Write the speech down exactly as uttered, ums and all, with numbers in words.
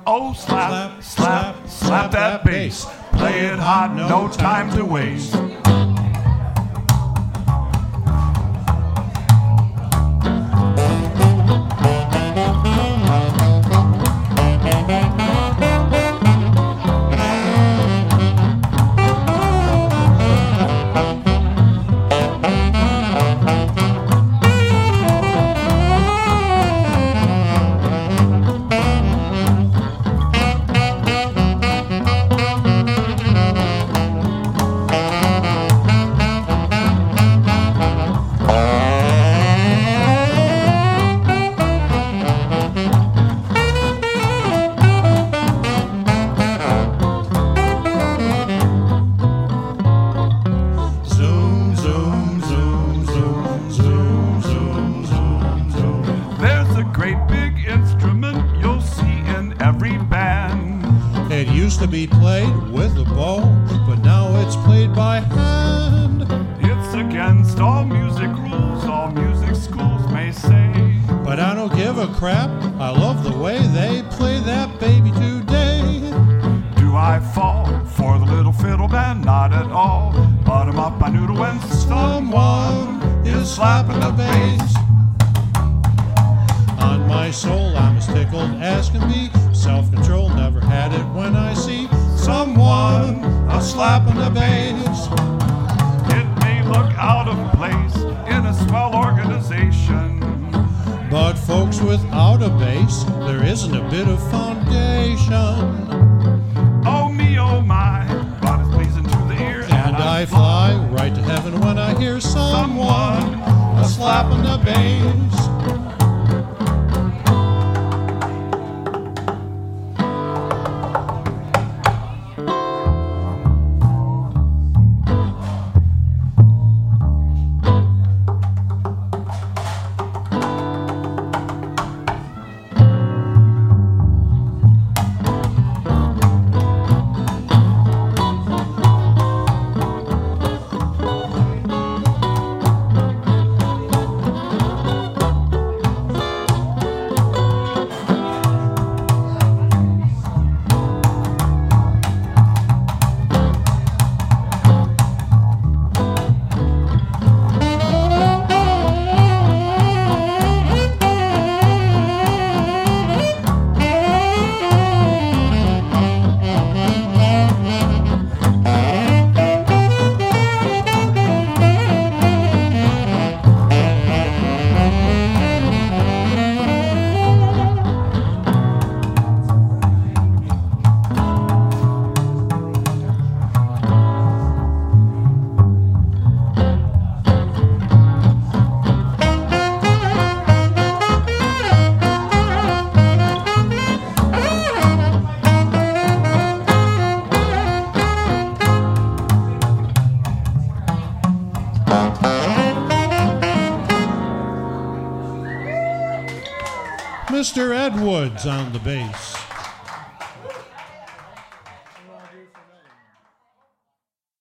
Oh, slap, slap, slap, slap that bass. Play it hot, no time to waste. It used to be played with a bow, but now it's played by hand. It's against all music rules, all music schools may say. But I don't give a crap, I love the way they play that baby today. Do I fall for the little fiddle band? Not at all. Bottom up, I noodle when someone is slapping the bass. On my soul, I'm as tickled as can be. Self-control, never had it when I see someone a slapping the bass. It may look out of place in a swell organization, but folks, without a bass, there isn't a bit of foundation. Oh me, oh my, but it's pleasing to the ear. And, and I, I fly, fly right to heaven when I hear someone, someone a slapping the bass. Mister Ed Woods on the bass.